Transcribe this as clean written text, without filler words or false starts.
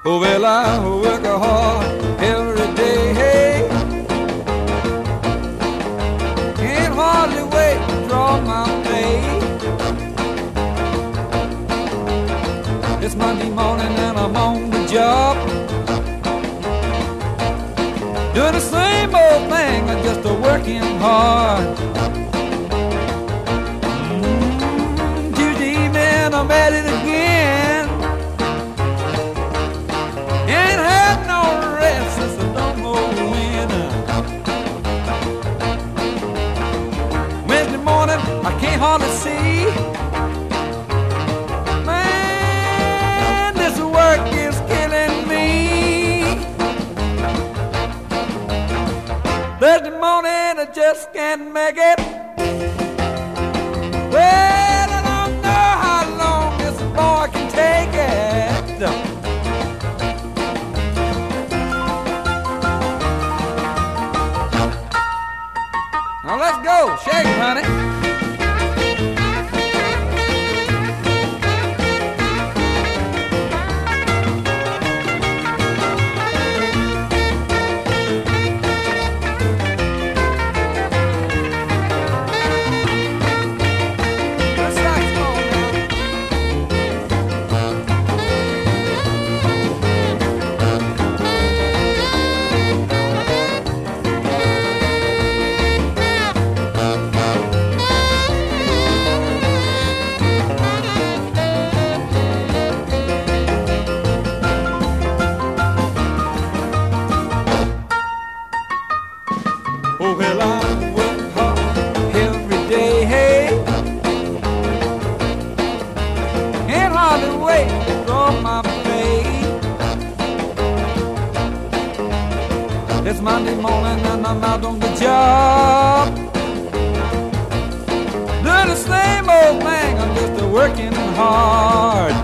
Oh, well, I work hard every day. Hey, can't hardly wait to draw my pay. It's Monday morning and I'm on the job, doing the same old thing, I'm just working hard. Tuesday evening I'm at it again. Ain't had no rest since I don't know when. Wednesday morning I can't hardly see. Man, this work is killing me. Thursday morning I just can't make it. Well, I don't know how long this boy can take it. Now let's go, shake it, honey. Oh, well, I work hard every day, hey. Can't hardly wait to draw my pay. It's Monday morning and I'm out on the job, doing the same old thing, I'm just working hard.